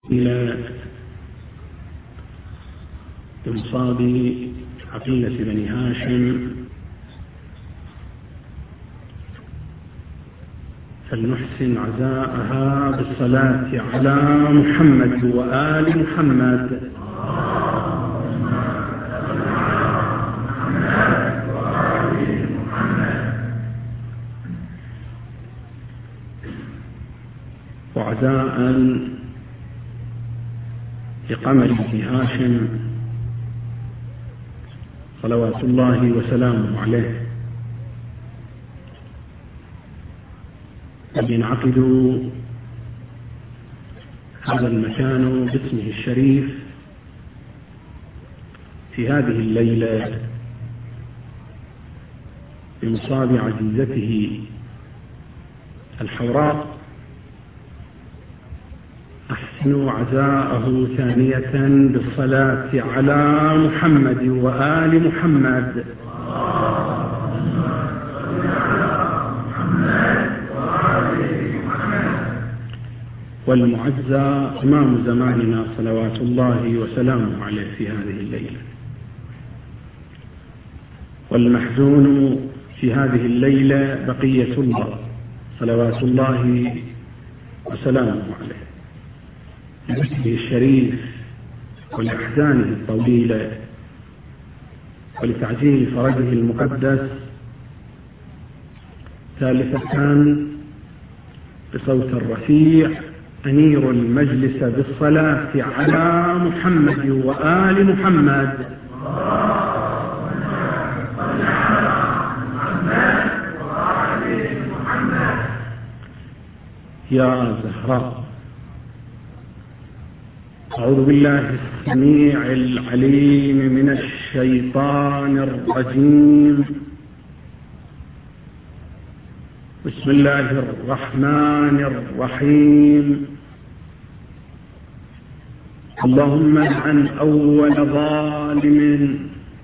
إلى إنصاب عقيلة بني هاشم فلنحسن عزاءها بالصلاة على محمد وآل محمد. وعزاء لقمر بن هاشم صلوات الله وسلامه عليه، ينعقد هذا المكان باسمه الشريف في هذه الليلة بمصاب عزيزته الحوراء. أحسنوا عزاءه ثانية بالصلاة على محمد وآل محمد. والمعزى إمام زماننا صلوات الله وسلامه عليه في هذه الليلة، والمحزون في هذه الليلة بقية الله صلوات الله وسلامه عليه باسمه الشريف ولأحزانه الطويلة ولتعجيل فرجه المقدس. ثالثة بصوت الرفيع أنير المجلس بالصلاة على محمد وآل محمد. يا زهراء، أعوذ بالله السميع العليم من الشيطان الرجيم. بسم الله الرحمن الرحيم. اللهم لعن أول ظالم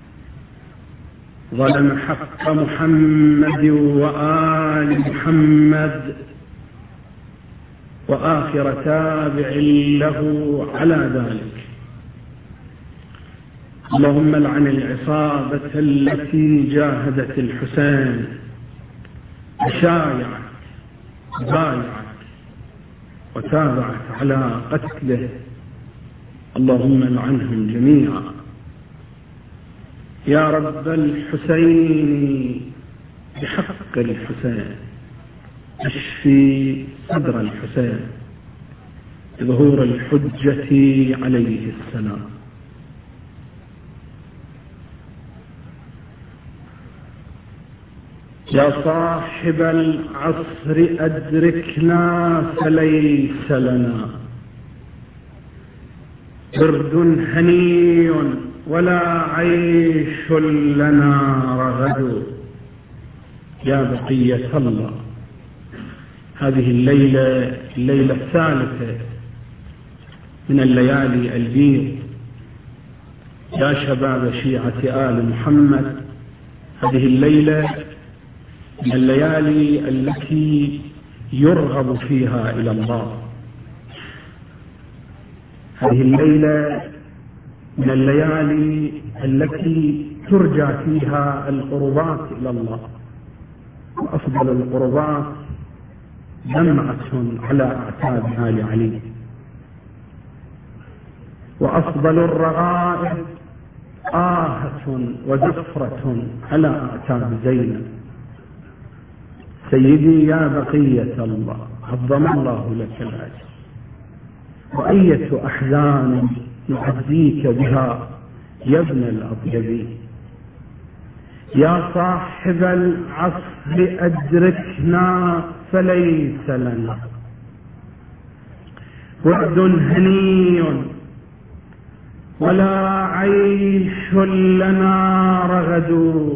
ظلم حق محمد وآل محمد، وآخر تابع له على ذلك. اللهم لعن العصابة التي جاهدت الحسين وشايعت وبايعت وتابعت على قتله. اللهم لعنهم جميعا. يا رب الحسين بحق الحسين اشفي صدر الحسين بظهور الحجة عليه السلام. يا صاحب العصر أدركنا فليس لنا برد هني ولا عيش لنا رغد. يا بقية الله، هذه الليلة الثالثة من الليالي البيض. يا شباب شيعة آل محمد، هذه الليلة من الليالي التي يرغب فيها إلى الله. هذه الليلة من الليالي التي ترجى فيها القربات إلى الله، وأفضل القربات دمعة على أعتاب آل علي، وأفضل الرغائب آهة وزفرة على أعتاب زينب. سيدي يا بقية الله، عظم الله لك الأجر، وأية أحزان نعزيك بها يا ابن الأطيب. يا صاحب العصر أدركنا فليس لنا بعد هني ولا عيش لنا رغد.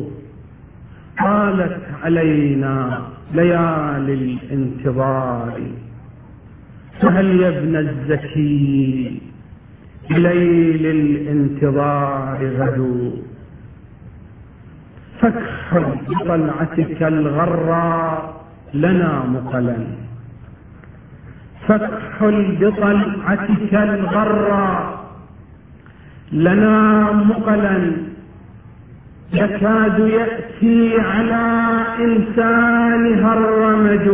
طالت علينا ليالي الانتظار، فهل يا ابن الزكي بليل الانتظار غدو. فاكحل بطلعتك الغراء لنا مقلا، فكحل بطلعتك الغرة لنا مقلا يكاد يأتي على إنسانها الرمج.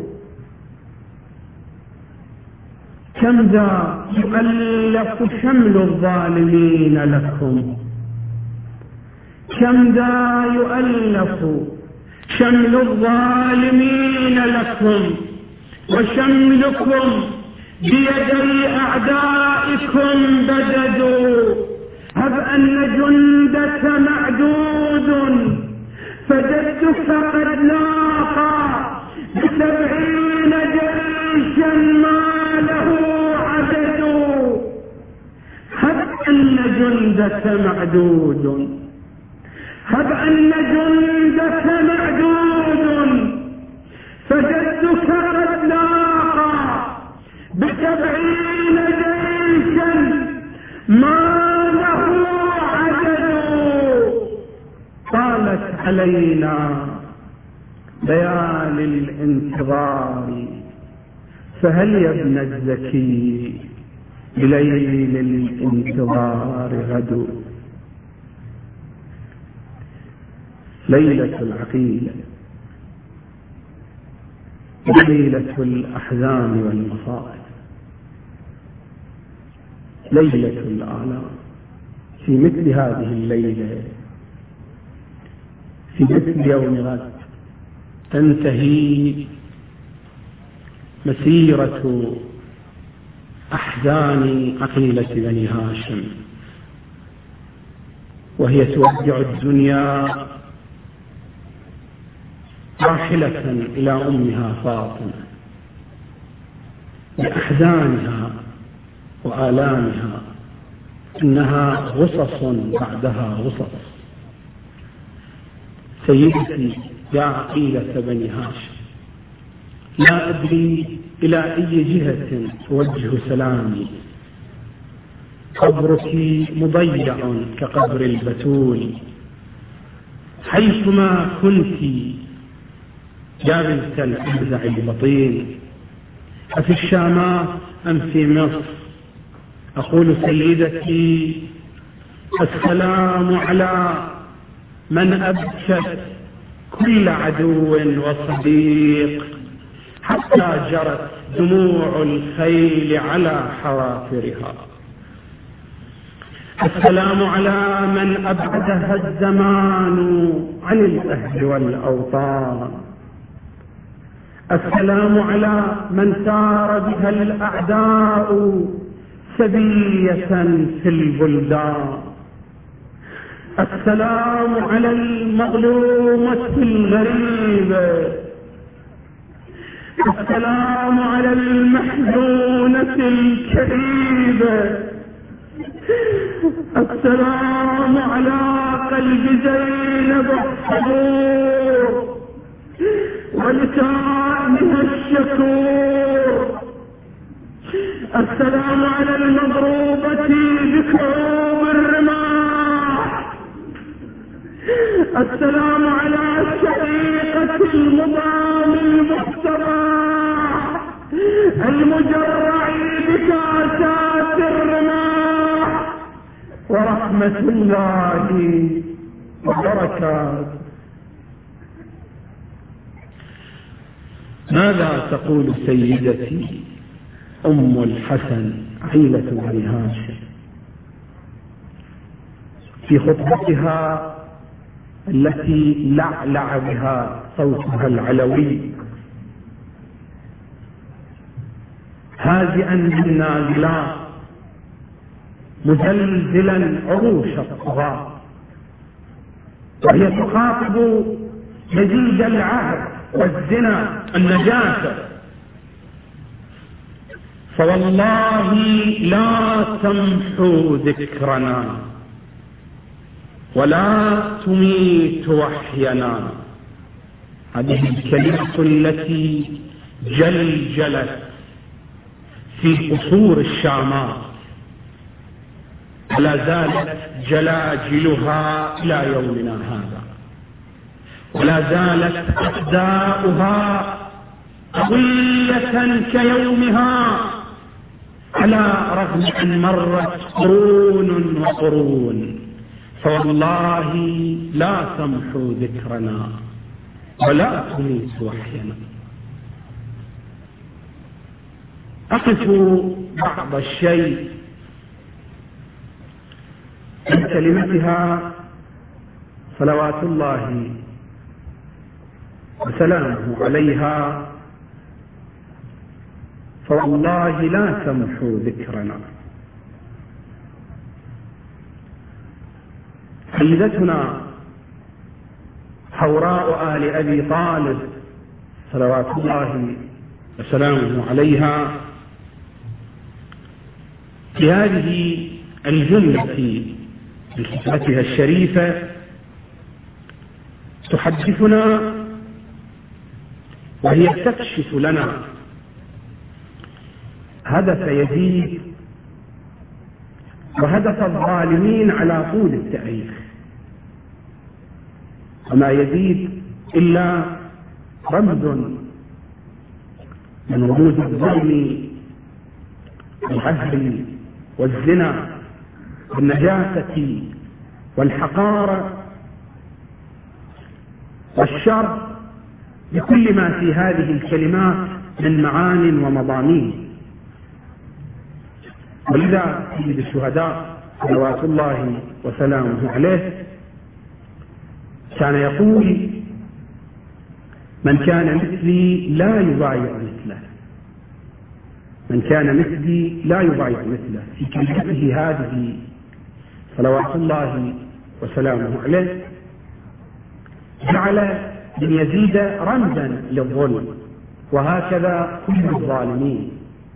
كم ذا يؤلف شمل الظالمين لكم، كم ذا يؤلف شمل الظالمين لكم، وشملكم بيدي أعدائكم بددوا. هب أن جندك معدود فجدك قد لاقى ب70 جيشا ما له عدد. هب أن جندك معدود، هب أن جندك معدود فجدك قد لاقى ب70 جيشا ما له عدد. طالت علينا ليالي الانتظار، فهل يا ابن الزكي بليل الانتظار غد؟ ليلة العقيدة، ليلة الأحزان والمصائب، ليلة الآلام. في مثل هذه الليلة، في مثل يوم غد، تنتهي مسيرة أحزان عقيلة بني هاشم، وهي تودع الدنيا راحلة إلى أمها فاطمة بأحزانها وآلامها، إنها غصص بعدها غصص. سيدتي يا عقيلة بني هاشم، لا أدري إلى أي جهة توجه سلامي. قبرك مضيع كقبر البتول، حيثما كنت يا بنت الأجزع البطين، أفي الشامات أم في مصر؟ أقول سيدتي السلام على من أبكت كل عدو وصديق، حتى جرت دموع الخيل على حوافرها. السلام على من أبعدها الزمان عن الأهل والأوطان. السلام على من سار بها الأعداء سبية في البلدان. السلام على المظلومة الغريبة. السلام على المحزونة الكئيبة. السلام على قلب زينب الصبور ولسانها الشكور. السلام على المضروبة بكعوب الرماح. السلام على الشقيقة المضام المحترى المجرع بكاسات الرماح، ورحمة الله وبركاته. ماذا تقول سيدتي أم الحسن عقيلة بني هاشم في خطبتها التي لعلع بها صوتها العلوي، هادئا بالنازلات مزلزلا عروش الطغاة، وهي تخاطب مزيد العهد والزنا النجاسة. فوالله لا تمحو ذكرنا ولا تميت وحينا. هذه الكلمة التي جلجلت في قصور الشامات، ولا زالت جلاجلها إلى يومنا هذا، ولا زالت أعداؤها قوية كيومها، على رغم أن مرت قرون وقرون، فوالله لا تمحو ذكرنا ولا تميت وحينا. أقف بعض الشيء من كلمتها صلوات الله وسلامه عليها، فوالله لا تمحو ذكرنا. سيدتنا حوراء آل أبي طالب صلوات الله وسلامه عليها في هذه الجملة من خطبتها الشريفة تحدثنا وهي تكشف لنا هدف يزيد وهدف الظالمين على طول التاريخ. وما يزيد إلا رمز من رموز الظلم والعهد والزنا والنجاسة والحقارة والشر بكل ما في هذه الكلمات من معان ومضامين. ولذا سيد الشهداء صلوات الله وسلامه عليه كان يقول: من كان مثلي لا يبايع مثله، من كان مثلي لا يبايع مثله. في كلمته هذه صلوات الله وسلامه عليه جعل ابن يزيد رمزا للظلم، وهكذا كل الظالمين.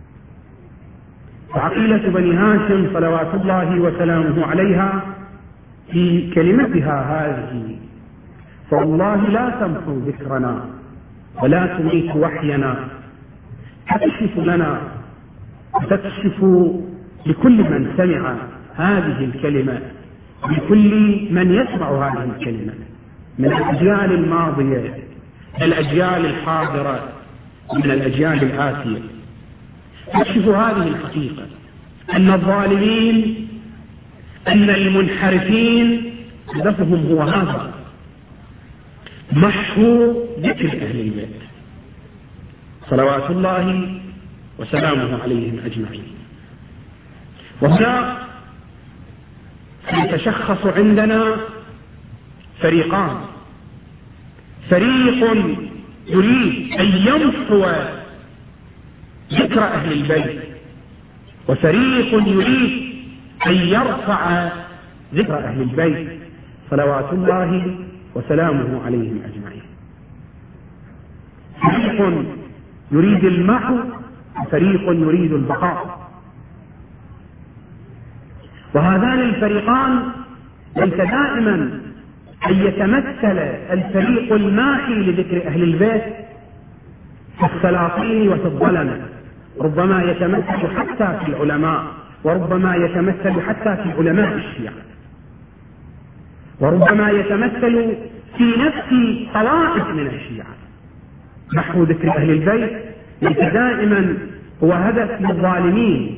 فعقيلة بني هاشم صلوات الله وسلامه عليها في كلمتها هذه: فوالله لا تمحو ذكرنا ولا تميت وحينا، تكشف لنا وتكشف لكل من سمع هذه الكلمة، لكل من يسمع هذه الكلمة من الأجيال الماضية، الأجيال الحاضرة، من الأجيال الآتية. تكشف هذه الحقيقة أن الظالمين، أن المنحرفين هدفهم هو هذا: محو ذكر أهل البيت صلوات الله وسلامه عليهم أجمعين. وهنا يتشخص عندنا فريقان: فريق يريد أن يمحو ذكر أهل البيت، وفريق يريد أن يرفع ذكر أهل البيت صلوات الله وسلامه عليهم أجمعين. فريق يريد المحو وفريق يريد البقاء. وهذان الفريقان ليس دائما أن يتمثل الفريق الماحي لذكر أهل البيت في السلاطين وفي الظلمة، ربما يتمثل حتى في العلماء، وربما يتمثل حتى في علماء الشيعة، وربما يتمثل في نفس طوائف من الشيعة. محو ذكر أهل البيت ليس دائما هو هدف للظالمين،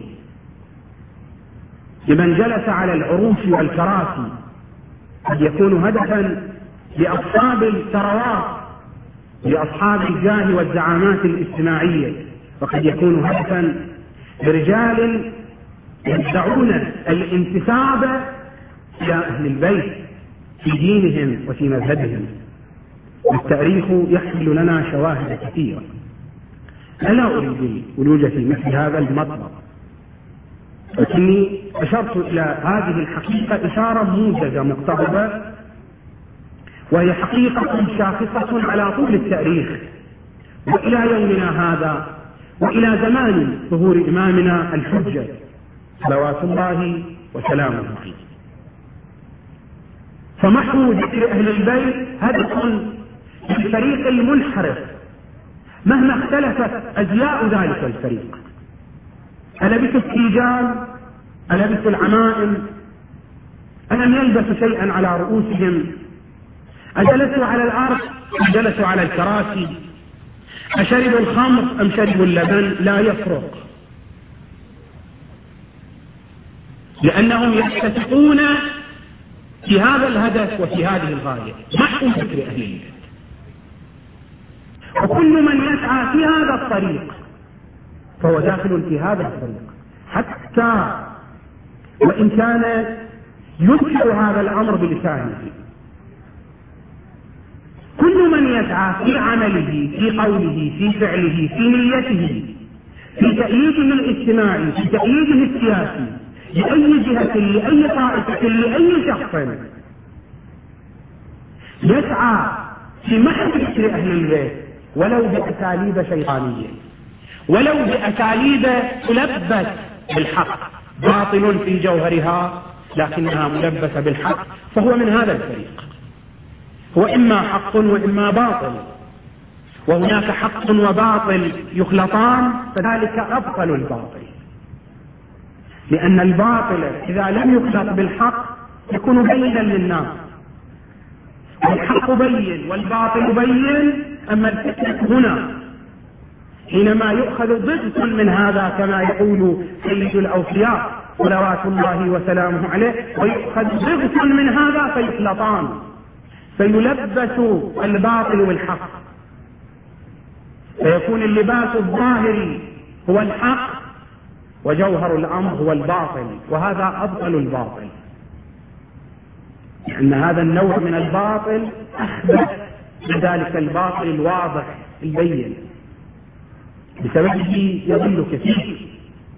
لمن جلس على العروش والكراسي، قد يكون هدفا لأصحاب الثروات، لأصحاب الجاه والزعامات الاجتماعية، وقد يكون هدفا لرجال يدعون الانتساب إلى أهل البيت في دينهم وفي مذهبهم. والتاريخ يحمل لنا شواهد كثيرة. أنا أريد الولوج في مثل هذا المطلب، لكني أشرت إلى هذه الحقيقة إشارة موجزة مقتضبة، وهي حقيقة شاخصة على طول التاريخ وإلى يومنا هذا وإلى زمان ظهور إمامنا الحجة صلوات الله وسلامه عليه. فمحو ذكر أهل البيت هدف للفريق المنحرف مهما اختلفت أزياء ذلك الفريق. ألبسوا السيجال، ألبسوا العمائم، ألم يلبسوا شيئا على رؤوسهم، أجلسوا على الأرض، أجلسوا على الكراسي، أشربوا الخمر أم شربوا اللبن لا يفرق، لأنهم يتفقون في هذا الهدف وفي هذه الغاية محو ذكر أهل البيت. وكل من يسعى في هذا الطريق فهو داخل في هذا الطريق، حتى وإن كان ينكر هذا الأمر بلسانه. كل من يسعى في عمله، في قوله، في فعله، في نيته، في تأييده الاجتماعي، في تأييده السياسي، لأي جهة، لأي طائفة، لأي شخص، يسعى في محو ذكر أهل البيت ولو بأساليب شيطانية، ولو بأساليب تلبس بالحق، باطل في جوهرها لكنها ملبسة بالحق، فهو من هذا الفريق. هو إما حق وإما باطل، وهناك حق وباطل يخلطان، فذلك أبطل الباطل، لأن الباطل إذا لم يخلط بالحق يكون بينا للناس، والحق بين والباطل بين. أما الفتنة هنا حينما يؤخذ ضغط من هذا كما يقول سيد الأوفياء صلوات الله وسلامه عليه، ويؤخذ ضغط من هذا فيخلطان، فيلبس الباطل بالحق، فيكون اللباس الظاهري هو الحق وجوهر الأمر هو الباطل، وهذا أبطل الباطل، لأن هذا النوع من الباطل أخبث من ذلك الباطل الواضح البين، بسببه يضل كثير.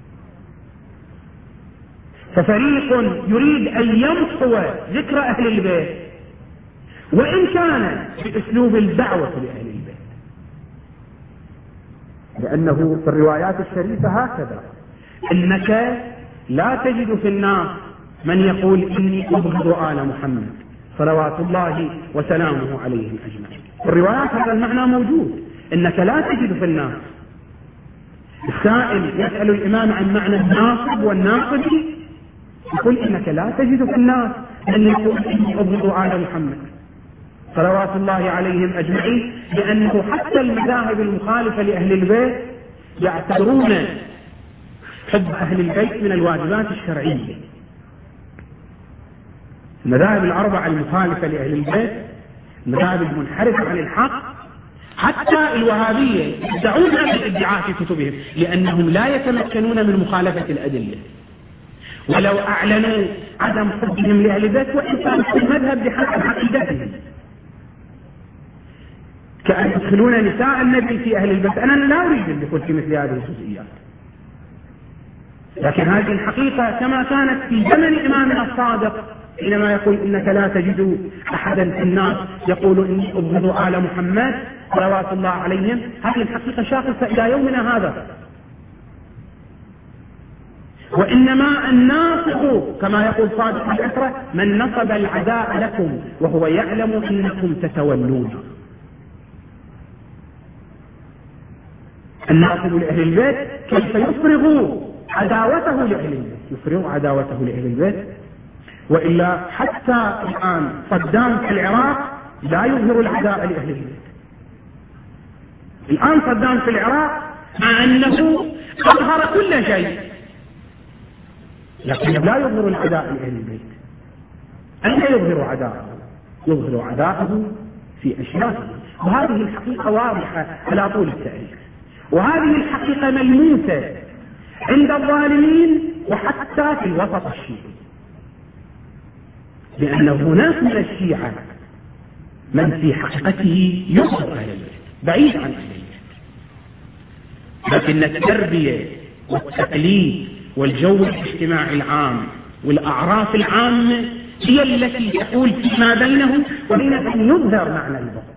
ففريق يريد أن يمحو ذكر أهل البيت وإن كان بأسلوب الدعوة لأهل البيت، لأنه في الروايات الشريفة هكذا: إنك لا تجد في الناس من يقول إني أبغض آل محمد صلوات الله وسلامه عليهم أجمعين. في الروايات هذا المعنى موجود، إنك لا تجد في الناس. السائل يسأل الإمام عن معنى الناصب والناصبي، يقول إنك لا تجد في الناس من يقول إني أبغض آل محمد صلوات الله عليهم أجمعين، لأنه حتى المذاهب المخالفة لأهل البيت يعتبرون حب أهل البيت من الواجبات الشرعية. المذاهب الأربعة المخالفة لأهل البيت، المذاهب المنحرفة عن الحق، حتى الوهابية يدعون هذا الادعاء في كتبهم، لأنهم لا يتمكنون من مخالفة الأدلة، ولو أعلنوا عدم حبهم لأهل البيت وإن كان المذهب بحسب عقيدتهم، كأن يدخلون نساء النبي في أهل البيت. أنا لا أريد أن يكون في مثل هذه الجزئيات، لكن هذه الحقيقة كما كانت في زمن إمامنا الصادق حينما يقول إنك لا تجد أحدا في الناس يقول إني أبغض آل محمد صلوات الله عليهم، هذه الحقيقة شاخصة إلى يومنا هذا. وإنما الناصح كما يقول صادق الأسرة من نصب العداء لكم وهو يعلم أنكم تتولون. الناصب لأهل البيت كيف يفرغ عداوته لأهل البيت، يفرغ عداوته لأهل البيت. وإلا حتى الآن صدام في العراق لا يظهر العداء لأهل البيت. الآن صدام في العراق مع أنه أظهر كل شيء لكن لا يظهر العداء لأهل البيت. أين يظهر عداءه؟ يظهر عداءه في أشياء، وهذه الحقيقة واضحة على طول التاريخ، وهذه الحقيقة ملموسة عند الظالمين وحتى في الوسط الشيعي، لأن هناك من الشيعة من في حقيقته يظهر أهل البيت بعيد عن أهل البيت، لكن التربية والتقليد والجو الاجتماعي العام والأعراف العامة هي التي تحول فيما بينه وبين أن يظهر معنى البغض.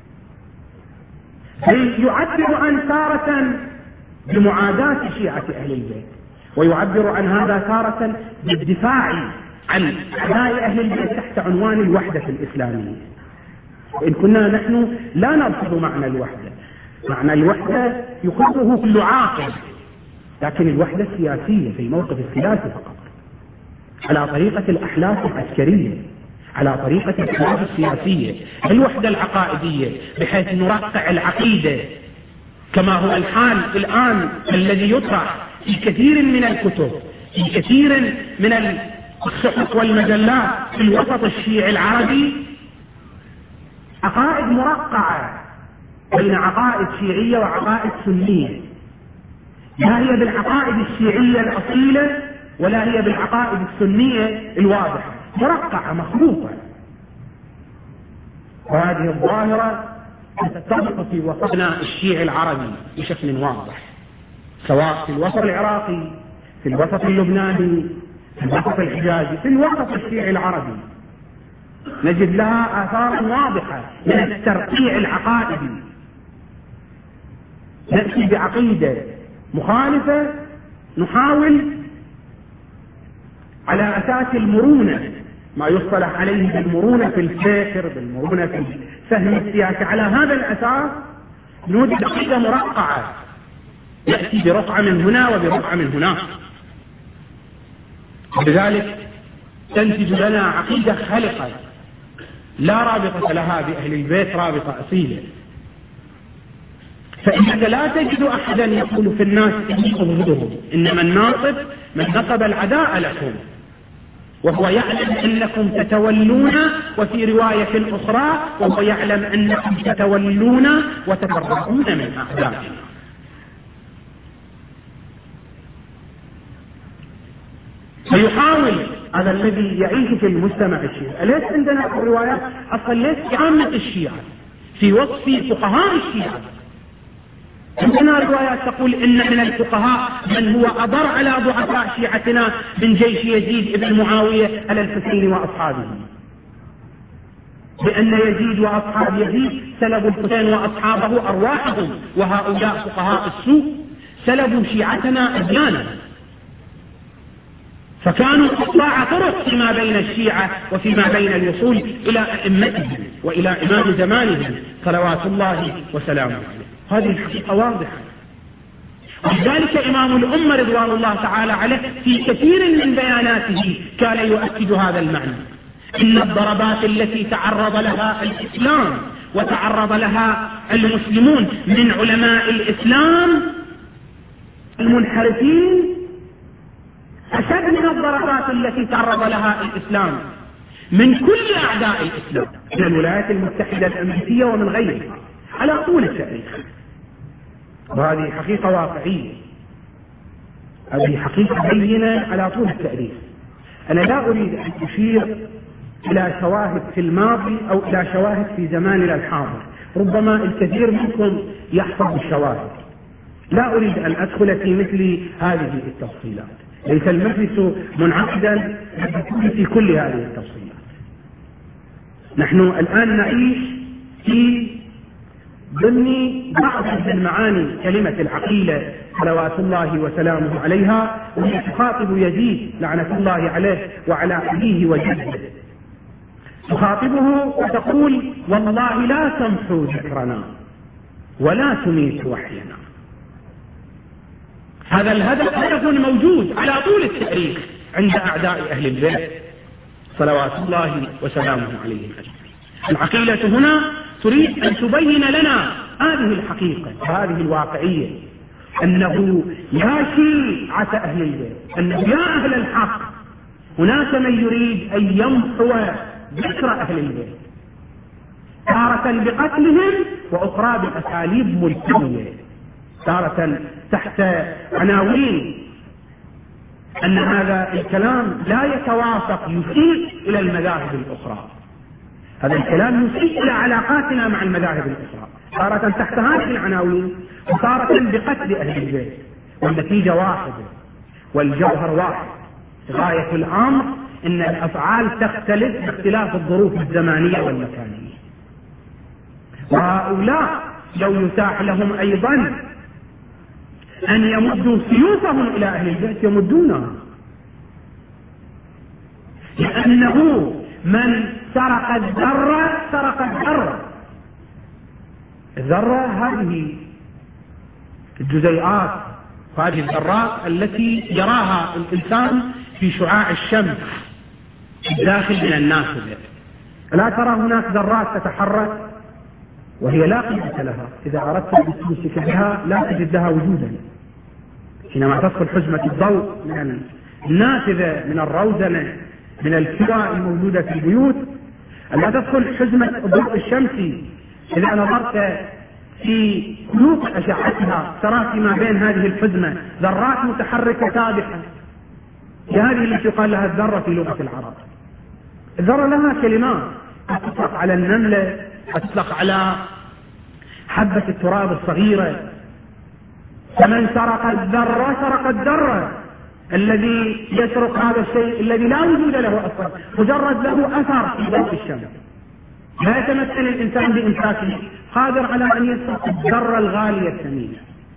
يعبر عن تارة بمعاداة شيعة أهل البيت، ويعبر عن هذا تارة بالدفاع عن أعداء أهل البيت تحت عنوان الوحدة الإسلامية. وإن كنا نحن لا نرفض معنى الوحدة، معنى الوحدة يقره كل عاقل، لكن الوحدة السياسية في الموقف السياسي فقط، على طريقة الأحلاف العسكرية، على طريقة الأحلاف السياسية، الوحدة العقائدية بحيث نرقع العقيدة كما هو الحال الآن الذي يطرح في كثير من الكتب، في كثير من الصحف والمجلات في الوسط الشيعي العربي، عقائد مرقعة بين عقائد شيعية وعقائد سنية، لا هي بالعقائد الشيعية الأصيلة ولا هي بالعقائد السنية الواضحة، مرقعة مخلوطة. وهذه الظاهرة تتطبق في وسطنا الشيعي العربي بشكل واضح، سواء في الوسط العراقي، في الوسط اللبناني، في الوسط الحجازي، في الوسط الشيعي العربي نجد لها آثار واضحة من الترقيع العقائدي. نأتي بعقيدة مخالفة نحاول على أساس المرونة، ما يصطلح عليه بالمرونة في الفكر، بالمرونة في فهم السياسة، على هذا الأساس نوجد عقيدة مرقعة يأتي برقعة من هنا وبرقعة من هناك، لذلك تنتج لنا عقيدة خلقة لا رابطة لها بأهل البيت رابطة أصيلة. فإنك لا تجد أحدا يقول في الناس إني أبغضهم، إنما الناصب من نصب العداء لكم وهو يعلم أنكم تتولون، وفي رواية أخرى وهو يعلم أنكم تتولون وتتبرؤون من أعدائنا. فيحاول هذا الذي يعيش في المجتمع الشيعي. أليس عندنا روايات أصلا ليس في عامة الشيعة في وصف فقهاء الشيعة؟ عندنا روايات تقول إن من الفقهاء من هو أضر على ضعفاء شيعتنا من جيش يزيد بن معاوية على الحسين وأصحابه، بأن يزيد وأصحاب يزيد سلبوا الحسين وأصحابه أرواحهم، وهؤلاء فقهاء السوء سلبوا شيعتنا أديانا. فكانوا قطاع طرق فيما بين الشيعة وفيما بين الوصول إلى أئمتهم وإلى إمام زمانهم صلوات الله وسلامه عليه. هذه الحقيقة واضحة. ولذلك إمام الأمة رضوان الله تعالى عليه في كثير من بياناته كان يؤكد هذا المعنى، إن الضربات التي تعرض لها الإسلام وتعرض لها المسلمون من علماء الإسلام المنحرفين أشد من الضربات التي تعرض لها الإسلام من كل أعداء الإسلام، من الولايات المتحدة الأمريكية ومن غيرها على طول التاريخ. وهذه حقيقة واقعية، هذه حقيقة بينة على طول التاريخ. أنا لا أريد أن أشير إلى شواهد في الماضي أو إلى شواهد في زماننا الحاضر، ربما الكثير منكم يحفظ الشواهد، لا أريد أن أدخل في مثل هذه التفصيلات، ليس المجلس منعقدا في كل هذه التفصيلات. نحن الآن نعيش في ضمن بعض من معاني كلمة العقيلة صلوات الله وسلامه عليها، وهي تخاطب يزيد لعنة الله عليه وعلى أبيه وجده، تخاطبه وتقول: والله لا تمحو ذكرنا ولا تميت وحينا. هذا الهدف موجود على طول التاريخ عند أعداء أهل البيت صلوات الله وسلامه عليهم أجمعين. العقيلة هنا تريد أن تبين لنا هذه الحقيقة وهذه الواقعية، أنه يا شيعة أهل البيت، أنه يا أهل الحق، هناك من يريد أن يمحو ذكر أهل البيت، تارة بقتلهم وأخرى بأساليب ملتوية، تارة تحت عناوين أن هذا الكلام لا يتوافق، يسيء إلى المذاهب الأخرى، هذا الكلام يسيء إلى علاقاتنا مع المذاهب الأخرى، تارة تحت هذه العناوين وتارة بقتل أهل البيت، والنتيجة واحدة والجوهر واحد. غاية الأمر أن الأفعال تختلف باختلاف الظروف الزمانية والمكانية، وهؤلاء لو يتاح لهم أيضا أن يمدوا سيوفهم إلى أهل البيت يمدونها، لأنه من سرق الذرة سرق الذرة. الذرة هذه الجزيئات، هذه الذرات التي يراها الإنسان في شعاع الشمس الداخل من النافذة، لا ترى هناك ذرات تتحرك؟ وهي لا قيمة لها، إذا أردت أن تمسك بها لا تجد لها وجودا. حينما تدخل حزمة الضوء من النافذة، من الروزنة، من الكوى الموجودة في البيوت، ألا تدخل حزمة الضوء الشمسي، إذا نظرت في كلوب أشعتها ترى فيما بين هذه الحزمة ذرات متحركة سابحة، هذه التي يقال لها الذرة في لغة العرب. الذرة لها كلمات، تطلق على النملة، تطلق على حبة التراب الصغيرة. فمن سرق الذرة سرق الذرة. الذي يسرق هذا الشيء الذي لا وجود له أصلا، مجرد له أثر في ضوء الشمس، لا يتمثل الإنسان بإمساكه، قادر على أن يسرق الذرة الغالية الثمينة.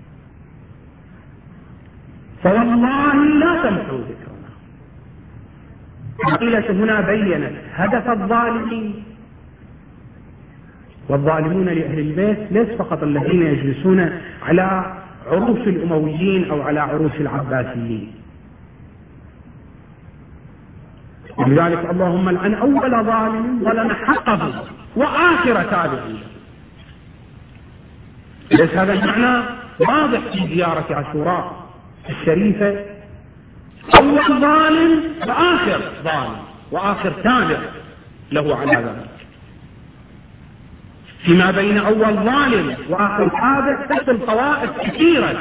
فوالله لا تمحو ذكرنا. العقيلة هنا بينت هدف الظالمين، والظالمون لأهل البيت ليس فقط الذين يجلسون على عروش الأمويين أو على عروش العباسيين. ولذلك اللهم لعن أول ظالم ظلم حقه وآخر تابعين. ليس هذا المعنى واضح في زيارة عاشوراء الشريفة؟ أول ظالم وآخر ظالم وآخر تابع له على ذلك. فيما بين أول ظالم وآخر تابع تحصل طوائف كثيرة،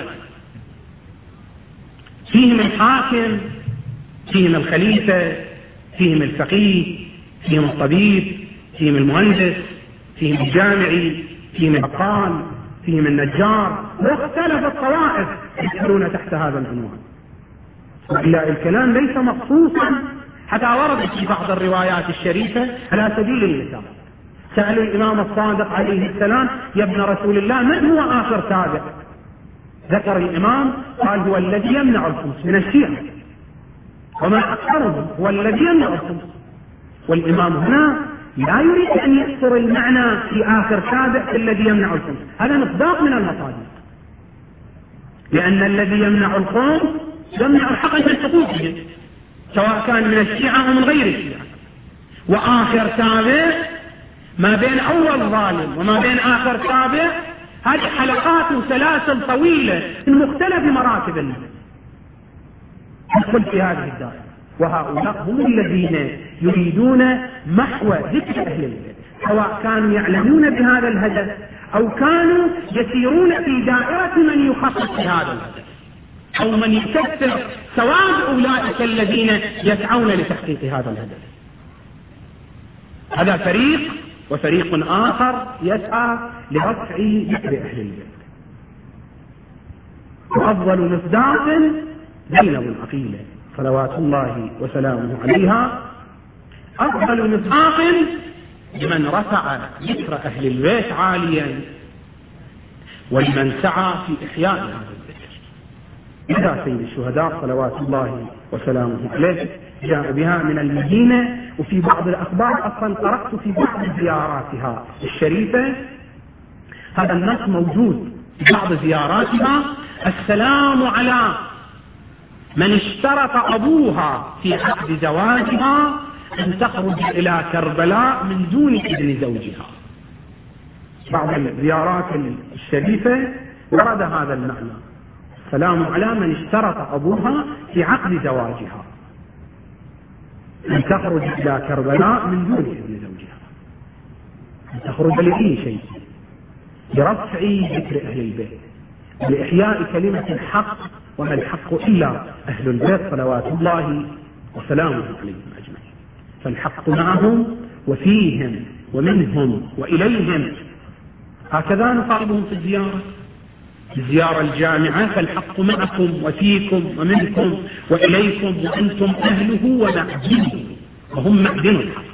فيهم الحاكم، فيهم الخليفة، فيهم الفقيه، فيهم الطبيب، فيهم المهندس، فيهم الجامعي، فيهم البقال، فيهم النجار، واختلف الطوائف يدخلون تحت هذا العنوان. وإلا الكلام ليس مخصوصا، حتى ورد في بعض الروايات الشريفة على سبيل المثال سألوا الإمام الصادق عليه السلام: يا ابن رسول الله من هو آخر تابع؟ ذكر الإمام قال: هو الذي يمنع الخمس من الشيعة، وما أكثرهم هو الذي يمنع الخمس. والإمام هنا لا يريد أن يحصر المعنى في آخر تابع الذي يمنع الخمس، هذا مصداق من المصادق، لأن الذي يمنع الخمس يمنع الحق من حقوقهم، سواء كان من الشيعة أو من غير الشيعة. وآخر تابع ما بين أول ظالم وما بين آخر تابع هذه حلقات وسلاسل طويلة من مختلف مراتب الناس تدخل في هذه الدائرة. وهؤلاء هم الذين يريدون محو ذكر أهل البيت، سواء كانوا يعلمون بهذا الهدف أو كانوا يسيرون في دائرة من يخصص بهذا الهدف أو من يكثر ثواب أولئك الذين يسعون لتحقيق هذا الهدف. هذا فريق، وفريق آخر يسعى لرفع ذكر أهل البيت. وأفضل مصداق زينب العقيلة صلوات الله وسلامه عليها، أفضل مصداق لمن رفع ذكر أهل البيت عاليا ولمن سعى في إحياء هذا الذكر. إذا سيد الشهداء صلوات الله وسلامه عليه جاء بها من المدينة، وفي بعض الأخبار أصلا قرأت في بعض زياراتها الشريفة هذا النص موجود في بعض زياراتها: السلام على من اشترط أبوها في عقد زواجها أن تخرج إلى كربلاء من دون إذن زوجها. بعض الزيارات الشريفة ورد هذا المعنى: السلام على من اشترط أبوها في عقد زواجها أن تخرج إلى كربلاء من دون إذن زوجها. أن تخرج لأي شيء، لرفع ذكر أهل البيت، لإحياء كلمة الحق، وما الحق إلا أهل البيت صلوات الله وسلامه عليهم أجمعين. فالحق معهم وفيهم ومنهم وإليهم. هكذا نطالبهم في الزيارة الجامعة: فالحق معكم وفيكم ومنكم وإليكم وأنتم أهله ومعدنه، وهم معدن الحق.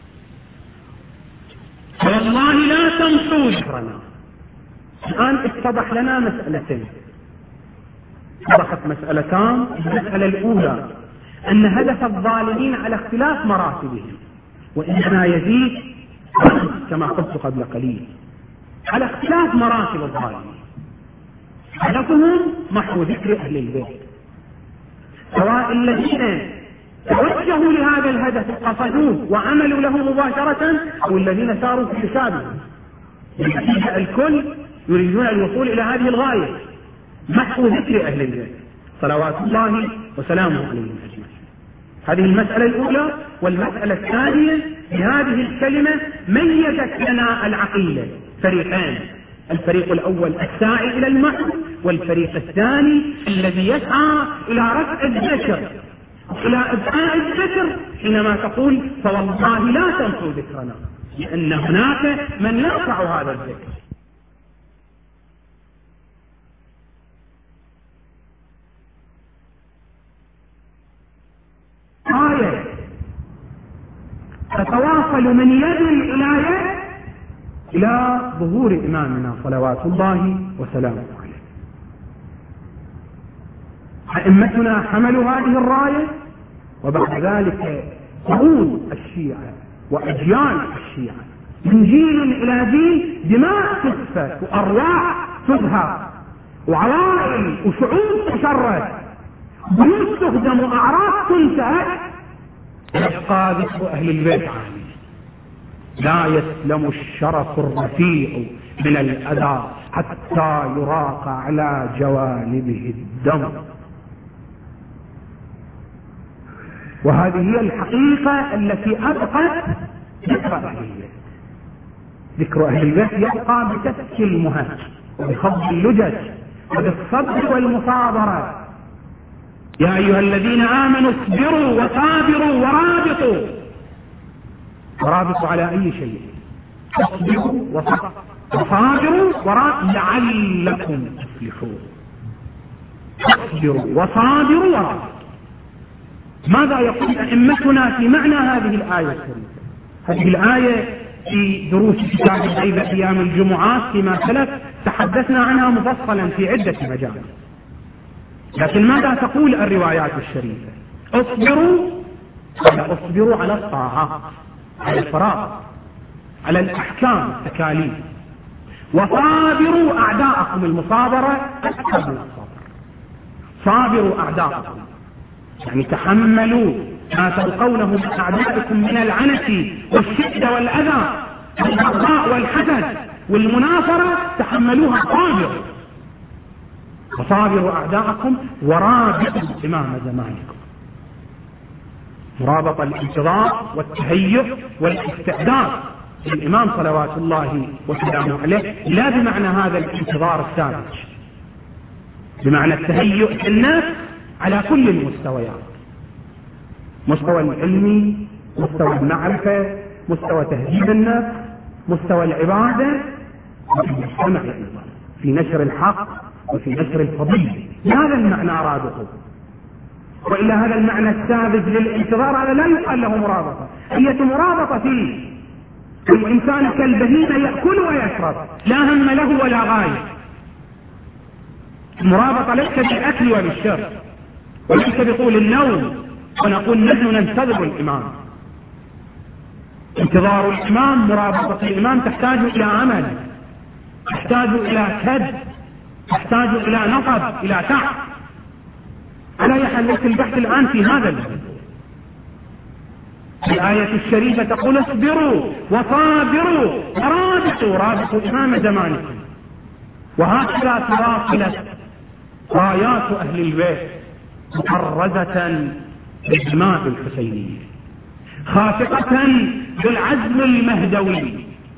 فوالله لا تمحوا ذكرنا. الآن اتضح لنا مسألتين، اتضحت مسألتان. المسألة الأولى أن هدف الظالمين على اختلاف مراتبهم، وإنما يزيد كما قلت قبل قليل على اختلاف مراتب الظالمين. هدفهم محو ذكر أهل البيت، سواء الذين توجهوا لهذا الهدف قصدوه وعملوا له مباشرة أو الذين ساروا في حسابهم. الكل يريدون الوصول إلى هذه الغاية، محو ذكر أهل البيت صلوات الله وسلامه عليهم أجمعين. هذه المسألة الأولى. والمسألة الثانية في هذه الكلمة ميزت لنا العقيدة فريقين: الفريق الأول الساعي إلى المحو، والفريق الثاني الذي يسعى إلى رفع الذكر، إلى إبقاء الذكر، حينما تقول فوالله لا تنسوا ذكرنا، لأن هناك من يرفع هذا الذكر. آية تتواصل من يد إلى يد إلى ظهور إمامنا صلوات الله وسلامه عليه. أئمتنا حملوا هذه الراية، وبعد ذلك قرون الشيعة وأجيال الشيعة من جيل إلى جيل دماء تسفك وأرواح تذهب وعوائل وشعوب تشرد بيوت تهدم وأعراض تنتهك، يبقى ذكر أهل البيت عالي. لا يسلم الشرف الرفيع من الأذى حتى يراق على جوانبه الدم. وهذه هي الحقيقة التي أبقت ذكر أهل البيت. ذكر أهل البيت يبقى بتسكي المهج وبخفض اللجج وبالصبر والمصابرة. يا أيها الذين آمنوا اصبروا وصابروا ورابطوا. ورابطوا على أي شيء؟ اصبروا وصابروا لعلكم تفلحون. اصبروا وصابروا ورابطوا. ماذا يقول أئمتنا في معنى هذه الآية الكريمة؟ هذه الآية في دروس كتاب الغيب أيام الجمعات فيما سلف تحدثنا عنها مفصلا في عدة مجالس، لكن ماذا تقول الروايات الشريفة؟ اصبروا على الطاعات، على الفرائض، على الأحكام التكاليف، وصابروا أعداءكم. المصابرة أكثر من الصبر. صابروا أعداءكم يعني تحملوا ما تلقونه من أعدائكم من العنة والشدة والأذى والبغضاء والحسد والمنافرة، تحملوها صابروا. وصابروا أعداءكم ورابطوا إمام زمانكم. مرابطة الانتظار والتهيؤ والاستعداد للإمام صلوات الله وسلامه عليه، لا بمعنى هذا الانتظار الساذج، بمعنى التهيؤ في النفس على كل المستويات: مستوى العلمي، مستوى المعرفة، مستوى تهذيب النفس، مستوى العبادة، وفي المجتمع أيضا في نشر الحق وفي نشر الفضيلة. هذا المعنى رابطه. وإلا هذا المعنى الساذج للانتظار هذا لا يقال له مرابطة. هي مرابطة فيه الإنسان كالبهيمة يأكل ويشرب لا هم له ولا غاية. المرابطة ليس بالأكل وبالشرب وليس بطول النوم ونقول نحن ننتظر الإمام. انتظار الإمام، مرابطة الإمام تحتاج إلى عمل، تحتاج إلى كد، تحتاج إلى نصب، إلى تعب. على يحل ليس البحث الآن في هذا الموضوع. الآية الشريفة تقول اصبروا وصابروا ورابطوا، رابطوا إمام زمانكم. وهكذا تواصلت رايات أهل البيت محرزة بالدماء الحسينية، خافقة بالعزم المهدوي،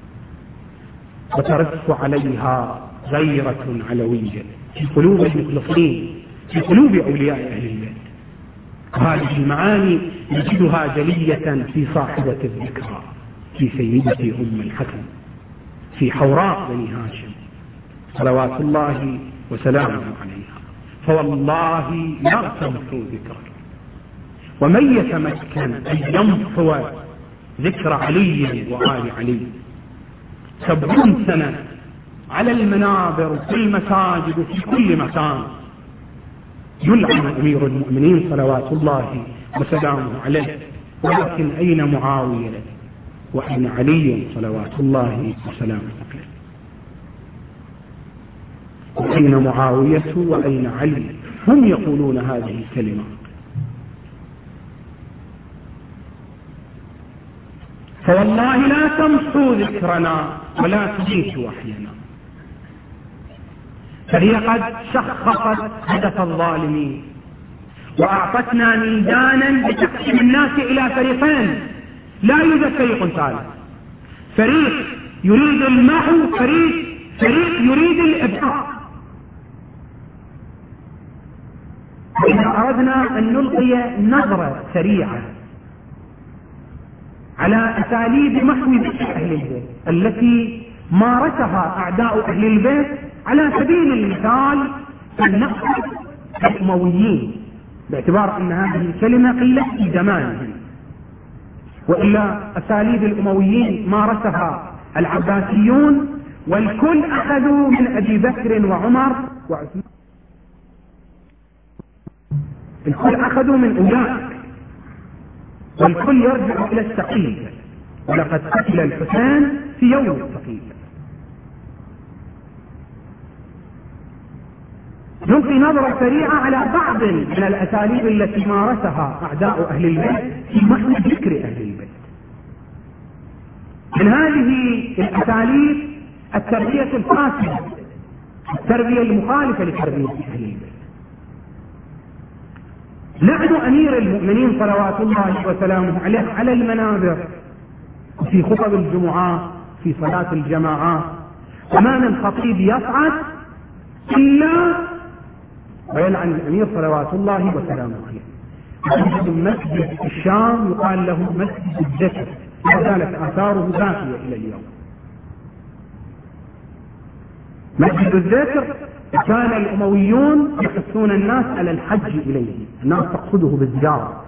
وترف عليها غيرة علوية في قلوب المخلصين، في قلوب أولياء أهل البيت. وهذه المعاني نجدها جلية في صاحبة الذكرى، في سيدة أم الحسن، في حوراء بني هاشم صلوات الله وسلامه عليها. فوالله لا تنسوا ذكرك. ومن يتمكن أن يمحو ذكر علي وآل علي 70 سنة على المنابر في المساجد وفي كل مكان يلعن أمير المؤمنين صلوات الله وسلامه عليه. ولكن أين معاوية وأين علي صلوات الله وسلامه عليه؟ وأين معاوية وأين علي؟ هم يقولون هذه الكلمات. فوالله لا تمحوا ذكرنا ولا تميتوا وحينا. فهي قد شخصت هدف الظالمين وأعطتنا ميدانا لتقسيم الناس إلى فريقين، لا يوجد فريق ثالث. فريق يريد المحو، فريق يريد الإبقاء. إذا أردنا أن نلقي نظرة سريعة على أساليب محو ذكر أهل البيت التي مارسها أعداء أهل البيت، على سبيل المثال فلنأخذ الأمويين، باعتبار أن هذه الكلمة قيلت في زمانهم، وإلا أساليب الأمويين مارسها العباسيون، والكل أخذوا من أبي بكر وعمر وعثمان، الكل أخذوا من أولئك، والكل يرجع إلى السقيفة، ولقد قتل الحسين في يوم السقيفة. نلقي نظرة سريعة على بعض من الأساليب التي مارسها أعداء أهل البيت في محو ذكر أهل البيت. من هذه الأساليب التربية الفاسدة، التربية المخالفة لتربية أهل البيت. لعن أمير المؤمنين صلوات الله وسلامه عليه على المنابر، في خطب الجمعات، في صلاة الجماعات، وما من خطيب يصعد إلا ويلعن الأمير صلوات الله وسلامه عليه. يوجد مسجد في الشام يقال له مسجد الذكر، ما زالت آثاره باقية إلى اليوم. مسجد الذكر كان الأمويون يحثون الناس على الحج إليه، الناس تقصده بالزيارة.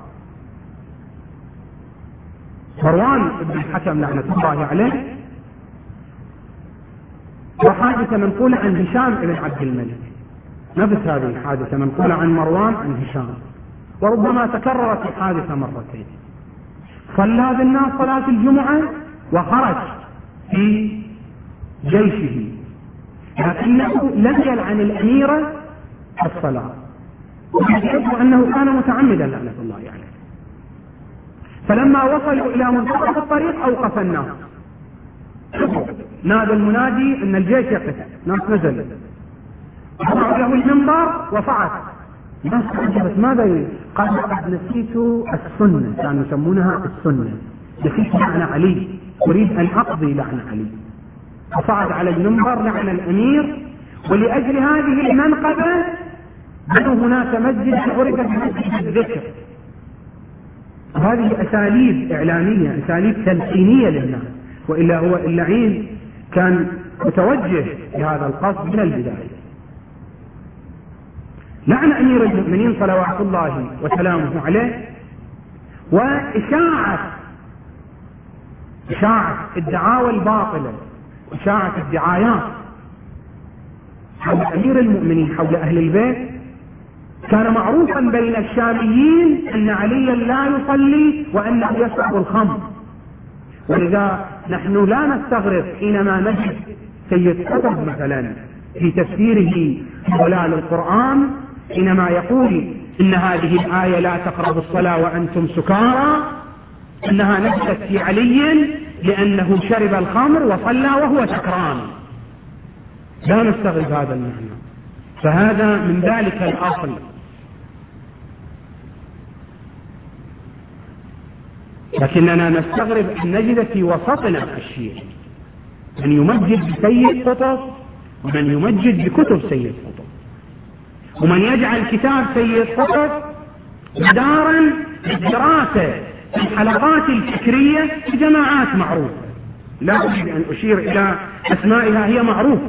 مروان بن الحكم لعنة الله عليه وحادثة منقولة عن هشام بن عبد الملك، نفس هذه الحادثة منقولة عن مروان عن هشام، وربما تكررت الحادثة مرتين. صلى بالناس صلاة الجمعة وخرج في جيشه، لكنه لم يلعن الأميرة الصلاة، ويجب أنه كان متعمدا لعنة الله عليه. فلما وصلوا إلى منتصف الطريق أوقف الناس، نادى المنادي أن الجيش يقف، ناس نزل، وضع له المنبر وصعد. الناس تعجبت، ماذا؟ قال قد نسيت السنة، كانوا يسمونها السنة، نسيت لعن علي، أريد أن أقضي لعن علي. فصعد على المنبر لعن الأمير، ولأجل هذه المنقبة بنوا هناك مسجد عرف بمسجد الذكر. هذه أساليب إعلامية، أساليب تلقينية للناس، وإلا هو اللعين كان متوجه لهذا القصد من البداية. لعن أمير المؤمنين صلوات الله وسلامه عليه، وإشاعة الدعاوى الباطلة، إشاعة الدعايات حول أمير المؤمنين حول أهل البيت. كان معروفا بين الشاميين أن عليا لا يصلي وأنه يشرب الخمر، ولذا نحن لا نستغرب حينما نجد سيد قطب مثلا في تفسيره في ظلال القرآن حينما يقول إن هذه الآية لا تقربوا الصلاة وأنتم سكارى أنها نزلت في علي لأنه شرب الخمر وصلى وهو سكران. لا نستغرب هذا المعنى، فهذا من ذلك الأصل. لكننا نستغرب أن نجد في وسطنا الشيعي من يمجد بسيد قطب، ومن يمجد بكتب سيد قطب، ومن يجعل كتاب سيد قطب مدارا للدراسة في الحلقات الفكرية في جماعات معروفة، لا أريد أن أشير إلى أسمائها، هي معروفة.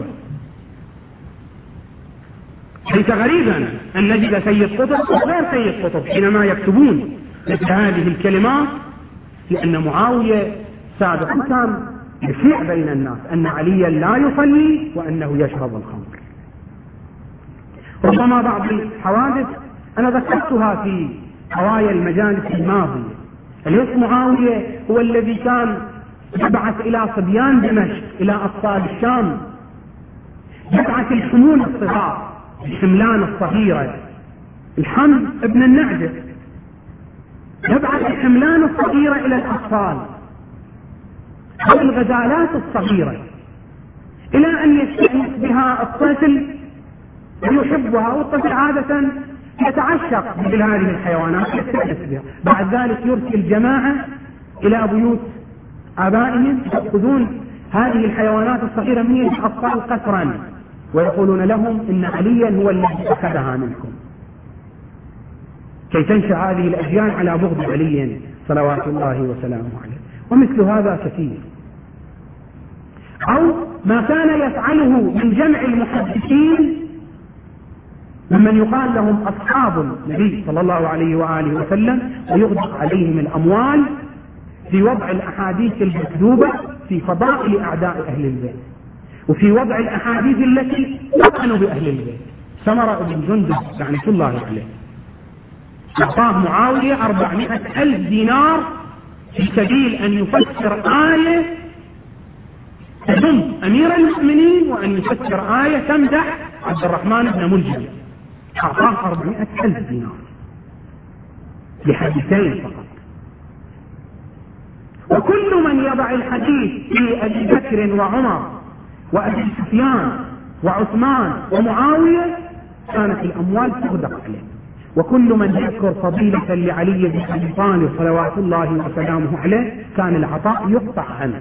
ليس غريبا أن نجد سيد قطب وغير سيد قطب حينما يكتبون مثل هذه الكلمات، لأن معاوية سابقا كان يشيع بين الناس أن عليا لا يصلي وأنه يشرب الخمر. ربما بعض الحوادث أنا ذكرتها في قوايا المجالس الماضية. اليوم معاوية هو الذي كان يبعث إلى صبيان دمشق، إلى أطفال الشام، يبعث الحمول الصغار، الحملان الصغيرة، الحمل ابن النعجة، يبعث الحملان الصغيرة إلى الأطفال أو الغزالات الصغيرة، إلى أن يستأنس بها الطفل ويحبها، والطفل عادة يتعشق مثل هذه الحيوانات يستأنس بها. بعد ذلك يرسل جماعة إلى بيوت آبائهم يأخذون هذه الحيوانات الصغيرة من يد الأطفال قسرا ويقولون لهم إن عليا هو الذي أخذها منكم، كي تنشأ هذه الأجيال على بغض علي صلوات الله وسلامه عليه. ومثل هذا كثير. أو ما كان يفعله من جمع المحدثين ممن يقال لهم أصحاب النبي صلى الله عليه وآله وسلم، ويغدق عليهم الأموال في وضع الأحاديث المكذوبة في فضائل أعداء أهل البيت، وفي وضع الأحاديث التي تطعن بأهل البيت. سمرة بن جندب لعنة الله عليه أعطاه معاوية 400,000 دينار في سبيل أن يفسر آية تذم أمير المؤمنين وأن يفسر آية تمدح عبد الرحمن بن ملجم. أعطاه 400,000 دينار لحديثين فقط. وكل من يضع الحديث في أبي بكر وعمر وأبي سفيان وعثمان ومعاوية كانت الأموال تغدق عليه. وكل من يذكر فضيلة لعلي بن أبي طالب صلوات الله وسلامه عليه كان العطاء يقطع عنه.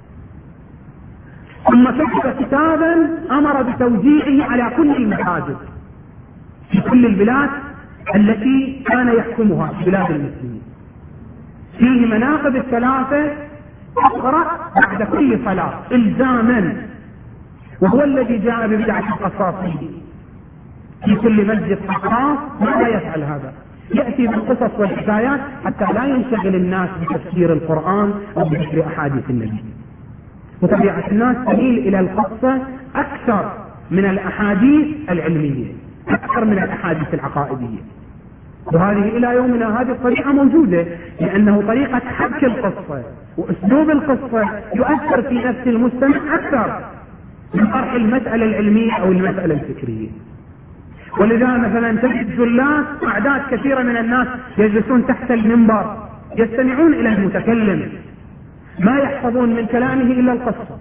ثم كتب كتابا أمر بتوزيعه على كل المساجد في كل البلاد التي كان يحكمها في بلاد المسلمين، فيه مناقب الثلاثة تقرأ بعد كل صلاة إلزاما، وهو الذي جاء ببدعة القصاصين في كل مسجد قصاص. ماذا يفعل هذا؟ يأتي بالقصص والحكايات حتى لا ينشغل الناس بتفسير القرآن أو بذكر أحاديث النبي. وطبيعة الناس تميل إلى القصة أكثر من الأحاديث العلمية، أكثر من الأحاديث العقائدية. وهذه إلى يومنا هذه الطريقة موجودة، لأنه طريقة حكي القصة وأسلوب القصة يؤثر في نفس المستمع أكثر من طرح المسألة العلمية أو المسألة الفكرية. ولذا مثلا تجد جلات أعداد كثيرة من الناس يجلسون تحت المنبر يستمعون إلى المتكلم، ما يحفظون من كلامه إلا القصة،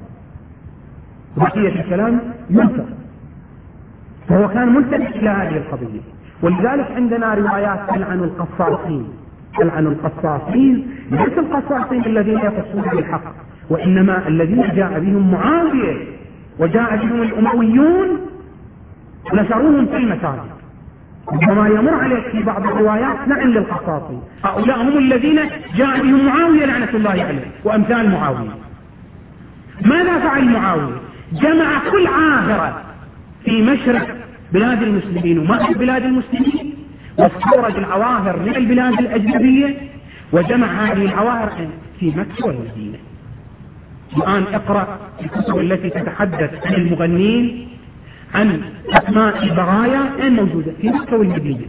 بقية الكلام منكر. فهو كان منتبه إلى هذه القضية. ولذلك عندنا روايات تلعن القصاصين. تلعن القصاصين ليس القصاصين الذين يقصون بالحق، وإنما الذين جاء بهم معاوية وجاء بهم الأمويون نشروهم في المساجد. وما يمر عليك في بعض الروايات لعن للقصاصين، هؤلاء هم الذين جاء بهم معاوية لعنة الله عليه وأمثال معاوية. ماذا فعل معاوية؟ جمع كل عاهرة في مشرق بلاد المسلمين ومغرب بلاد المسلمين، واستورد العواهر من البلاد الأجنبية، وجمع هذه العواهر في مكة والمدينة. الآن اقرأ الكتب التي تتحدث عن المغنين، عن أسماء البغايا، أين موجودة؟ في مكة والمدينة.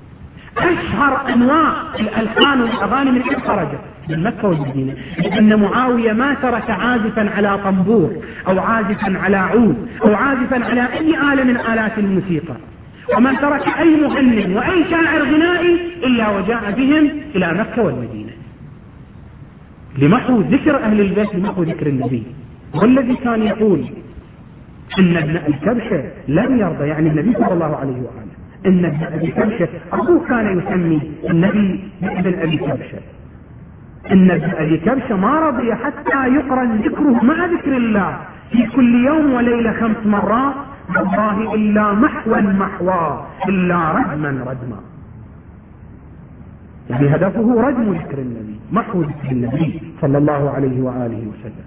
أشهر أنواع الألحان والأغاني من أين خرجت؟ من مكة والمدينة. لأن معاوية ما ترك عازفا على طنبور أو عازفا على عود أو عازفا على أي آلة من آلات الموسيقى، وما ترك أي مغني وأي شاعر غنائي إلا وجاء بهم إلى مكة والمدينة لمحو ذكر أهل البيت، لمحو ذكر النبي. والذي كان يقول إن ابن أبي كبشة لن يرضى، يعني النبي صلى الله عليه وآله، إن ابن أبي كبشة أبوه كان يسمي النبي بابن أبي كبشة، إن ابن أبي كبشة ما رضي حتى يقرن ذكره مع ذكر الله في كل يوم وليلة 5 مرات، والله إلا محوا محوا إلا رجما رجما. يعني هدفه رجم ذكر النبي، محو ذكر النبي صلى الله عليه وآله وسلم.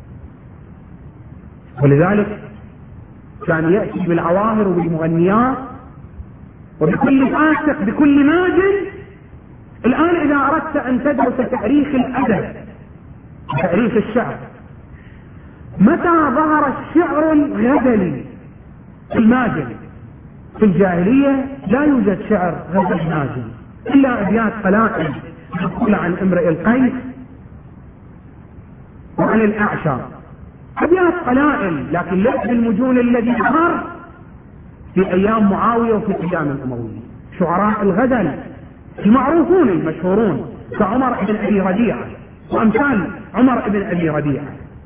ولذلك كان يأتي بالعواهر وبالمغنيات وبكل فاسق بكل ماجن. الآن إذا أردت أن تدرس تاريخ الأدب، تاريخ الشعر، متى ظهر الشعر الغزلي الماجن؟ في الجاهلية لا يوجد شعر غزل ماجن إلا أبيات قلائل تقول عن امرئ القيس وعن الأعشى، أبيات قلائل، لكن ليس بالمجون الذي ظهر في أيام معاوية وفي أيام الأمويين. شعراء الغزل المعروفون المشهورون كعمر بن أبي ربيعة وأمثال عمر بن أبي ربيعة،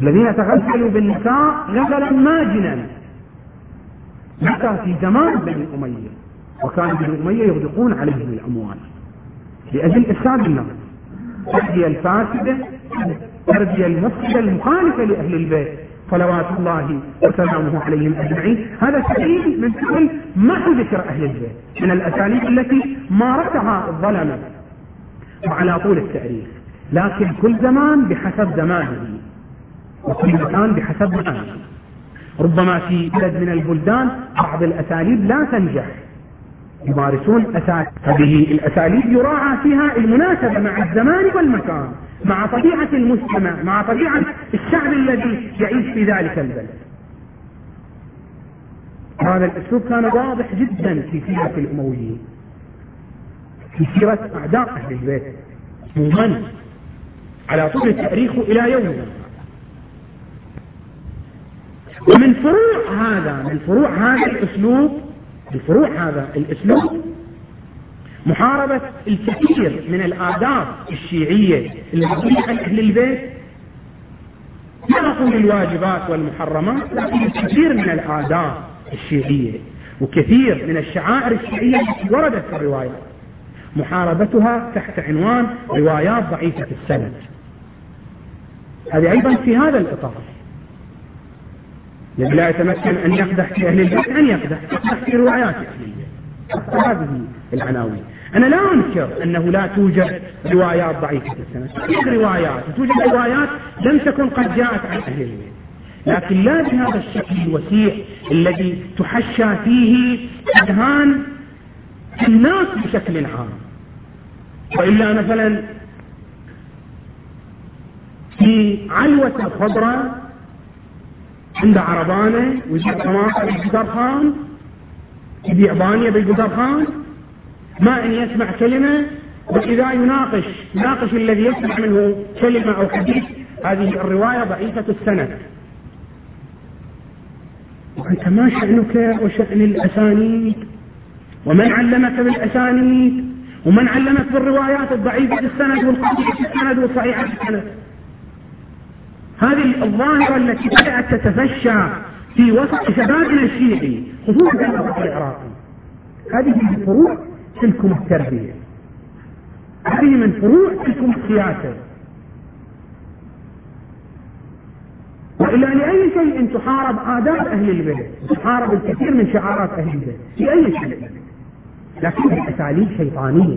الذين تغزلوا بالنساء غزلا ماجنا. متى؟ في زمان بني أمية، وكان بني أمية يغدقون عليهم الأموال لأجل إفساد الناس، التربية الفاسدة، التربية المفسدة المخالفة لأهل البيت صلوات الله وسلامه عليهم أجمعين. هذا سبيل من سبل محو ذكر أهل البيت، من الأساليب التي مارسها الظلمة وعلى طول التاريخ، لكن كل زمان بحسب زمانه وكل مكان بحسب مكانه. ربما في بلد من البلدان بعض الأساليب لا تنجح، يمارسون أساليب، هذه الأساليب يراعى فيها المناسبة مع الزمان والمكان، مع طبيعة المجتمع، مع طبيعة الشعب الذي يعيش في ذلك البلد. هذا الأسلوب كان واضح جدا في سيرة الأمويين، في سيرة أعداء أهل البيت عموما على طول التاريخ إلى يومنا. ومن فروع هذا الأسلوب محاربة الكثير من الآداب الشيعية الموجودة عن أهل البيت، لا نقول الواجبات والمحرمات، لكن الكثير من الآداب الشيعية وكثير من الشعائر الشيعية التي وردت في الروايات، محاربتها تحت عنوان روايات ضعيفة السند. هذه أيضا في هذا الإطار، الذي لا يتمكن أن يقدح في أهل البيت أن يقدح في روايات أهل البيت. هذه العناوين. أنا لا أنكر أنه لا توجد روايات ضعيفة السند، توجد روايات لم تكن قد جاءت عن أهل البيت، لكن لا بهذا الشكل الوسيع الذي تحشى فيه أذهان الناس بشكل عام. وإلا مثلا في علوة الخضرة عند عربانة ويبيع طماطم بالقدرخان، يبيع بانية بالقدرخان، ما أن يسمع كلمة، وإذا يناقش الذي يسمع منه كلمة أو حديث هذه الرواية ضعيفة السند. وأنت ما شأنك وشأن الأسانيد؟ ومن علمك بالأسانيد؟ ومن علمك بالروايات الضعيفة السند والقوية السند والصحيحة السند؟ هذه الظاهرة التي بدأت تتفشى في وسط شبابنا الشيعي خصوصا في الوسط العراقي، هذه من فروع تلكم التربية، هذه من فروع تلكم السياسة. وإلا لأي شيء تحارب آداب أهل البيت، تحارب الكثير من شعارات أهل البيت لأي شيء، لكن بأساليب شيطانية.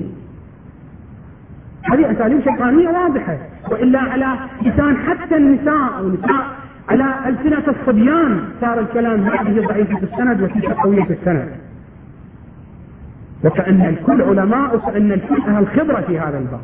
هذه أساليب شيطانية واضحة، وإلا على لسان حتى النساء على ألسنة الصبيان صار الكلام هذه ضعيفة السند وتلك قوية السند، وكأن الكل علماء وكأن الكل أهل خبرة في هذا الباب.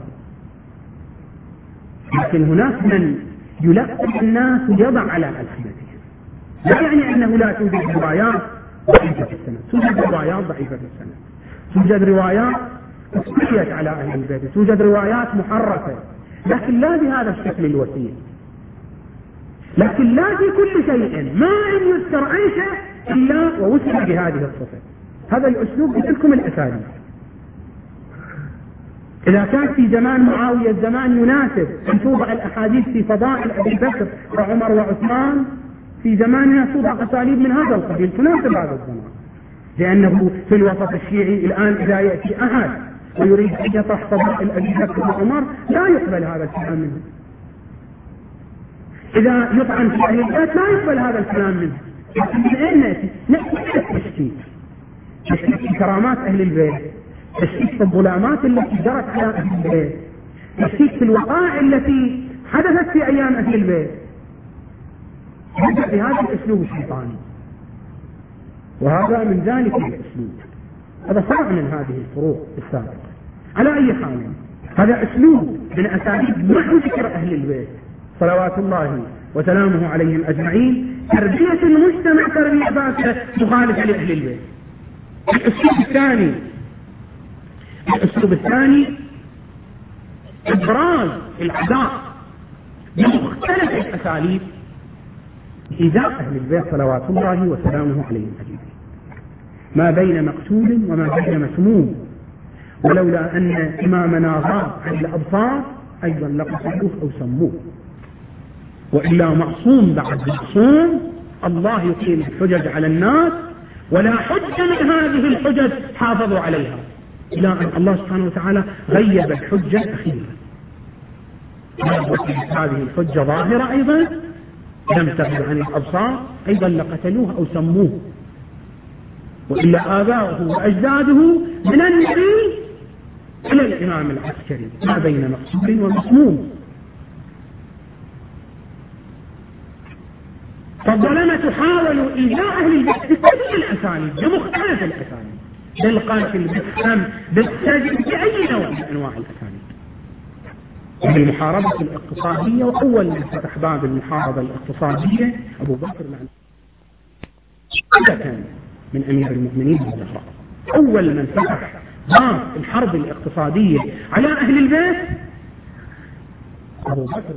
لكن هناك من يلقن الناس ويضع على ألسنتهم، لا يعني أنه لا توجد روايات ضعيفة السند، توجد روايات ضعيفة السند، توجد روايات تسقيت على أهل البيت، توجد روايات محرفة، لكن لا بهذا الشكل الوسيع، لكن لا في كل شيء ما أن يذكر أي شيء إلا ووصف بهذه الصفة. هذا الأسلوب بتلكم الأساليب. إذا كان في زمان معاوية الزمان يناسب أن توضع الأحاديث في فضائل أبي بكر وعمر وعثمان، في زماننا توضع أساليب من هذا القبيل تناسب هذا الزمان، لأنه في الوسط الشيعي الآن إذا يأتي أحد ويريد أن يطرح فضائل أبي بكر وعمر لا يقبل هذا الكلام منه. إذا يطعن في أهل البيت لا يقبل هذا الكلام منه. لكن من أين نأتي؟ نأتي تشكيك في كرامات أهل البيت، تشكيك في الظلامات التي جرت على أهل البيت، تشكيك في الوقائع التي حدثت في أيام أهل البيت، بهذا الأسلوب الشيطاني. وهذا من ذلك الأسلوب، هذا فرع من هذه الفروع السابقة. على أي حال هذا أسلوب من أساليب محو ذكر أهل البيت صلوات الله وسلامه عليهم أجمعين، تربية المجتمع تربية فاسدة مخالفة لأهل البيت. الأسلوب الثاني إبراز العداء بمختلف الأساليب إيذاء أهل البيت صلوات الله وسلامه عليهم أجمعين، ما بين مقتول وما بين مسموم، ولولا أن إمامنا غاب عن الأبصار أيضا لقتلوه أو سموه. وإلا معصوم بعد معصوم. الله يقيم الحجج على الناس، ولا حجة من هذه الحجج حافظوا عليها، إلى أن الله سبحانه وتعالى غيب الحجة الأخيرة. هذه الحجة ظاهرة أيضا لم تغب عن الأبصار، أيضا لقتلوه أو سموه، وإلا آباؤه وأجداده من النبي إلى الإمام العسكري ما بين مقصود ومسموم. فالظلمة حاولوا إيذاء أهل البيت بكل الأساليب، بمختلف الأساليب، بالقتل، بالسم، بالسجن، بأي نوع من أنواع الأساليب، وبالمحاربة الاقتصادية. وأول من فتح باب المحاربة الاقتصادية أبو بكر كان من أمير المؤمنين بالزهراء. أول من فتح باب الحرب الاقتصادية على أهل البيت أبو بكر.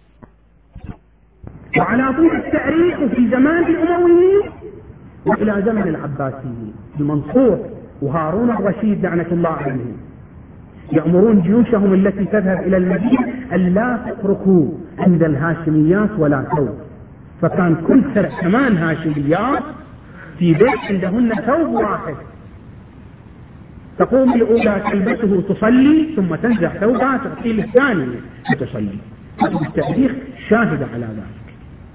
وعلى طول التاريخ في زمان الأمويين وإلى زمن العباسيين، المنصور وهارون الرشيد لعنة الله عليهم يأمرون جيوشهم التي تذهب إلى المدينة ألا تتركوا عند الهاشميات ولا ثوب، فكان كل سنة 8 هاشميات في بيت عندهن ثوب واحد، تقوم الأولى تلبسه تصلي ثم تنزع ثوبها تعطيه للثانية تصلي. التاريخ شاهد على ذلك.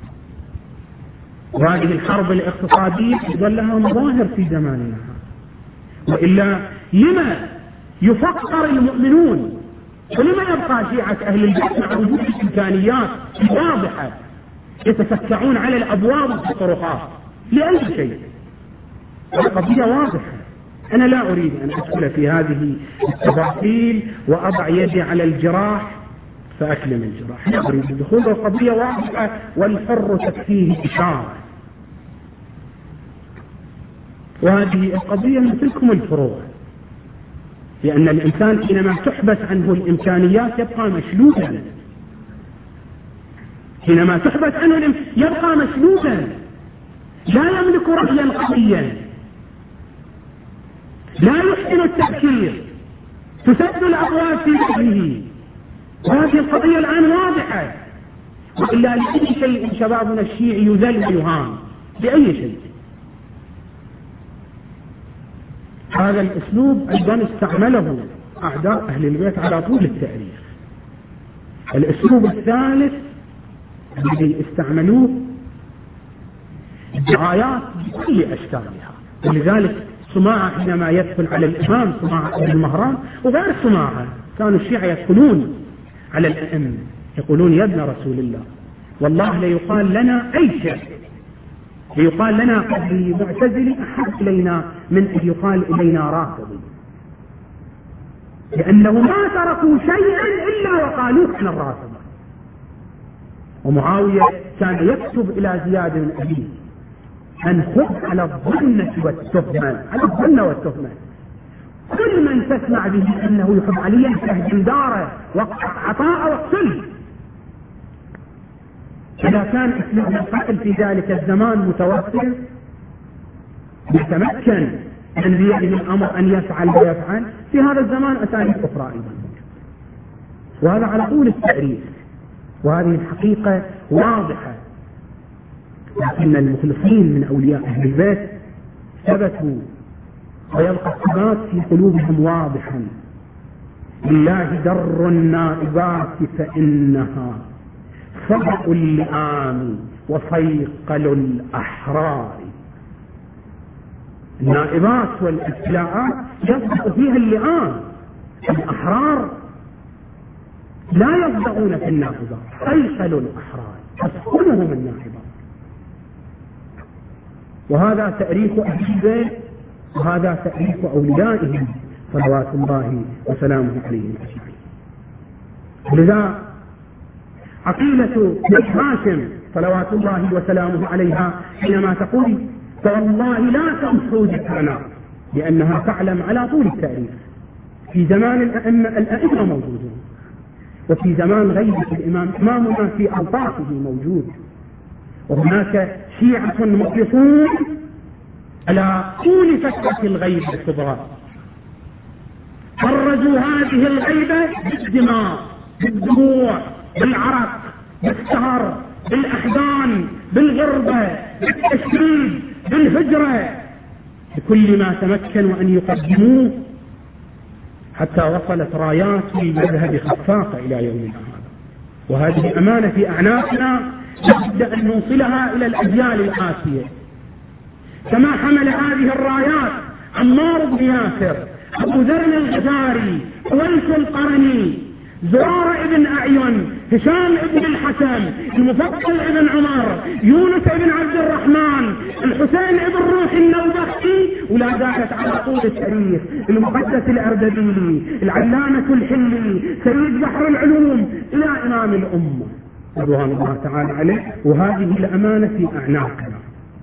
وهذه الحرب الاقتصادية يظل لها مظاهر في زماننا، وإلا لما يفقر المؤمنون ولما يبقى شيعة أهل البيت مع وجود الإمكانيات واضحة يتسكعون على الأبواب والطرقات لأي شيء؟ القضية واضحة. أنا لا أريد أن أدخل في هذه التفاصيل وأضع يدي على الجراح فأكلم الجراح، لا أريد الدخول. القضية واضحة والحر تكفيه إشارة. وهذه القضية من تلكم الفروع، لأن الإنسان حينما تحبس عنه الإمكانيات يبقى مشلولا، حينما تحبس عنه يبقى مشلولا، لا يملك رأيا قويا، لا يحسن التفكير، تسد الأبواب في وجهه. وهذه القضية الآن واضحة. وإلا لأي شيء شبابنا الشيعي يذل ويهان لأي شيء. هذا الأسلوب أيضا استعمله أعداء أهل البيت على طول التاريخ. الأسلوب الثالث الذي استعملوه الدعايات بكل أشكالها. ولذلك سماعة حينما يدخل على الإمام سماعة بن مهران وغير سماعة كانوا الشيعة يدخلون على الأئمة يقولون يا ابن رسول الله والله ليقال لنا أي شيء، ليقال لنا قبل معتزلي أحب إلينا من أن يقال إلينا رافضي، لأنه ما تركوا شيئا إلا وقالوه عن الرافضة. ومعاوية كان يكتب إلى زياد بن أبي أن خذ على الظنة والتهمة، على الظنة والتهمة، كل من تسمع به أنه يحب عليا فاهدم داره وقع عطاء واقتله. إذا كان اسلوب القتل في ذلك الزمان متوفر يتمكن من بيده الأمر أن يفعل ويفعل، في هذا الزمان أساليب أخرى أيضا. وهذا على طول التاريخ، وهذه الحقيقة واضحة. لكن المخلصين من أولياء أهل البيت ثبتوا ويبقى الثبات في قلوبهم واضحا. لله در النائبات فإنها صدق اللئام وصيقل الأحرار. النائبات والابتلاءات يصدق فيها اللئام، الأحرار لا يصدقون في النائبات، صيقل الأحرار تسكنهم النائبات. وهذا تاريخ أهل البيت وهذا تاريخ أوليائهم صلوات الله وسلامه عليهم أجمعين. لذا عقيلة بنت هاشم صلوات الله وسلامه عليها حينما تقول فوالله لا تمحو ذكرنا، لأنها تعلم على طول التاريخ في زمان الأئمة موجودون، وفي زمان غيبة الإمام إمامنا في أوطافه موجود، وهناك شيعة مخلصون على طول فترة الغيبة الكبرى فرجوا هذه الغيبة بالدماء، بالدموع، بالعرق، بالسهر، بالأحضان، بالغربة، بالتشريد، بالهجرة، بكل ما تمكنوا أن يقدموه، حتى وصلت رايات المذهب خفاقة إلى يومنا هذا. وهذه أمانة في أعناقنا لابد أن نوصلها إلى الأجيال الآتية. كما حمل هذه الرايات عمار بن ياسر، أبو ذر الغفاري، أويس القرني، زرارة بن أعين، هشام بن الحسن، المفضل بن عمر، يونس بن عبد الرحمن، الحسين بن روح النوبختي، ولا زالت على طول التاريخ المقدس الأردبيلي، العلامة الحلي، سيد بحر العلوم، إلى إمام الأمة رضوان الله تعالى عليه. وهذه الأمانة في أعناقنا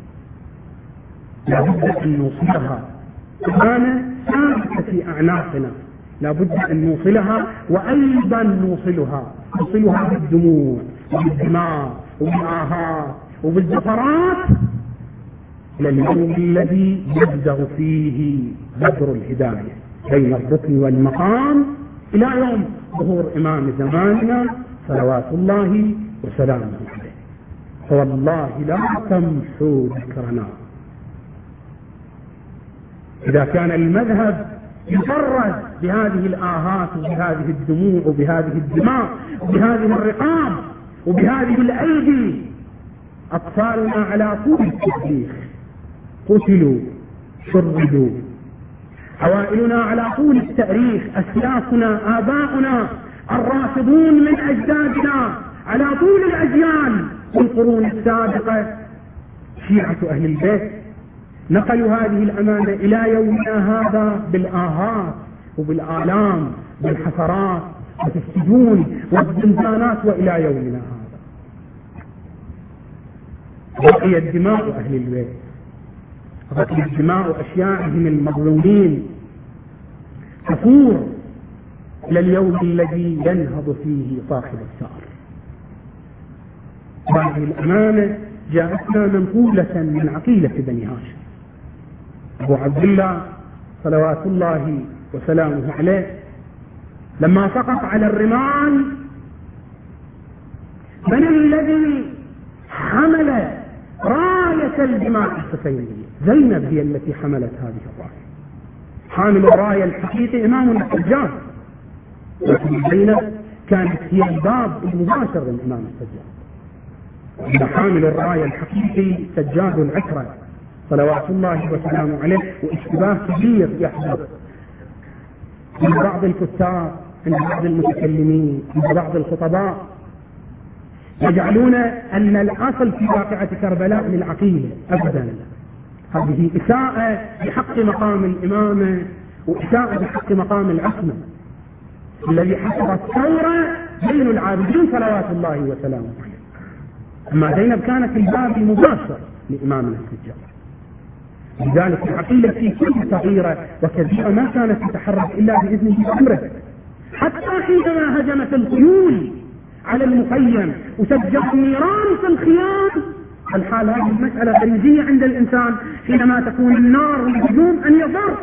لابد أن نوصلها، أمانة ثابتة في أعناقنا لابد أن نوصلها، وأيضا نوصلها بالدموع وبالدماء وبالآهات وبالزفرات إلى اليوم الذي يبدأ فيه بدر الهداية بين الركن والمقام، إلى يوم ظهور إمام زماننا صلوات الله وسلامه عليه. فوالله لا تمحو ذكرنا. إذا كان المذهب يفرد بهذه الآهات وبهذه الدموع وبهذه الدماء وبهذه الرقاب وبهذه الأيدي، أطفالنا على طول التاريخ قتلوا شردوا، عوائلنا على طول التاريخ، أسلافنا آباؤنا الرافضون من أجدادنا على طول الأجيال والقرون السابقة، شيعة أهل البيت نقلوا هذه الأمانة إلى يومنا هذا بالآهات وبالآلام بالحسرات وفي السجون والزنزانات وإلى يومنا هذا. بقيت دماء أهل البيت، بقيت دماء أشياعهم المظلومين تفور إلى اليوم الذي ينهض فيه صاحب الثار. هذه الأمانة جاءتنا منقولة من عقيلة بني هاشم. أبو عبد الله صلوات الله وسلامه عليه لما سقط على الرمال، من الذي حمل راية الدماء الحسينية؟ زينب هي التي حملت هذه الراية. حامل الراية الحقيقي إمامنا السجاد، لكن زينب كانت هي الباب المباشر للإمام السجاد. حامل الراية الحقيقي سجاد العترة صلوات الله وسلامه عليه. واشتباه كبير يحدث عند بعض الكتاب، عند بعض المتكلمين، عند بعض الخطباء، يجعلون أن الأصل في واقعة كربلاء للعقيدة. أبدا، هذه إساءة بحق مقام الإمامة وإساءة بحق مقام العصمة الذي حصل الثورة بين العابدين صلوات الله وسلامه عليه. أما زينب كانت الباب المباشر لإمامنا السجاد. لذلك العقيدة في كل صغيرة وكبيرة ما كانت تتحرك إلا بإذنه وأمره، حتى حينما هجمت الخيول على المخيم وسجل النيران في الخيام. الحال هذه المسألة غريزية عند الإنسان حينما تكون النار والهجوم أن يضر،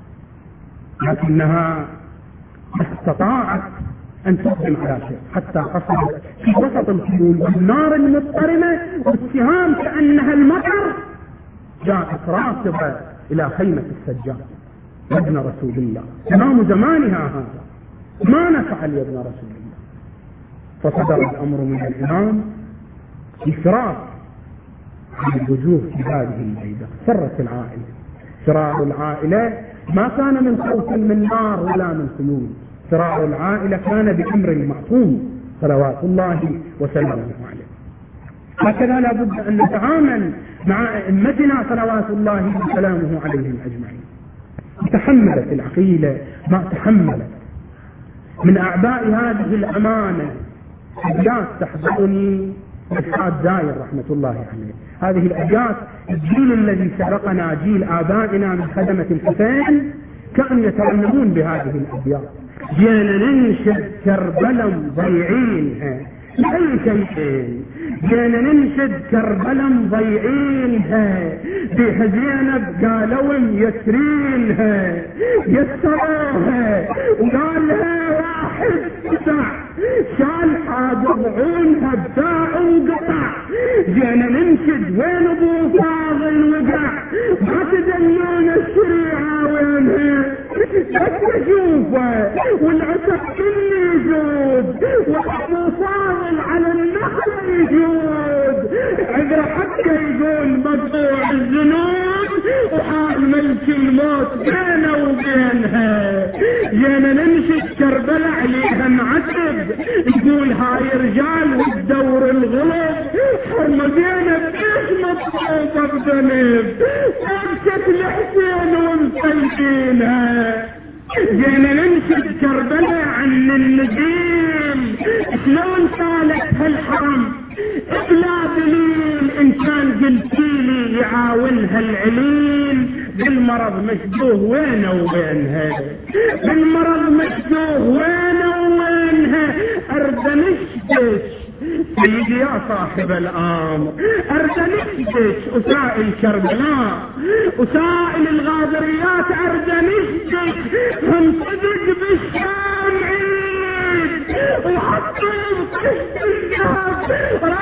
لكنها استطاعت أن تقدم على شيء حتى حصلت في وسط الخيول والنار المضطرمة والسهام كأنها المطر، جاءت راكبة إلى خيمة السجاد يا ابن رسول الله، إمام زمانها هذا، ما نفعل يا ابن رسول الله؟ فصدر الأمر من الإمام إشراف عن الوجوه في هذه البيدة. فرت العائلة، فرار العائلة ما كان من خوف من نار ولا من خيول، فرار العائلة كان بأمر المعصوم صلوات الله وسلامه عليه. هكذا لا بد أن نتعامل مع أئمتنا صلوات الله وسلامه عليهم أجمعين. تحملت العقيلة ما تحملت من أعباء هذه الأمانة. أبيات تحضرني إسحاق داير رحمة الله عليه. هذه الأبيات الجيل الذي سبقنا، جيل آبائنا من خدمة الحسين، كانوا يترنمون بهذه الأبيات. جينا ننشد كربلا ضيعينها لأي شيء، جينا ننشد كربلا ضيعينها، بها زينب قالوا يسرينها، يسروها وقال لها واحد تسع شال حاجة ضعونها بتاع انقطع. جينا ننشد وين ابو فاضل وقع، ما تدلون الشريعة وينها، بس اشوفه والعتق كله يجود، وابو فاضل على النخل يجود، عذر حتى يقول مقطوع الذنوب وحال ملك الموت بينه وبينها. جينا نمشي كربلاء عليها معتب، يقول هاي رجال والدور الغلط، حرمة زينب ايش مطلوبة بذنب، وامشت الحسين ومسيبينها. جينا نمشي كربلاء عن النجيل، شلون سالت هالحرم بلا دليل، ان كان قلتيلي يعاونها العليل، بالمرض مشبوه وينه وبينها، بالمرض مشبوه وينه وبينها. ارد نشدش سيدي يا صاحب الامر، ارد نشدش اسائل كربلاء اسائل الغاضريات، ارد نشدش هم صدق بالشام عيد وحطوا بقشت الذهب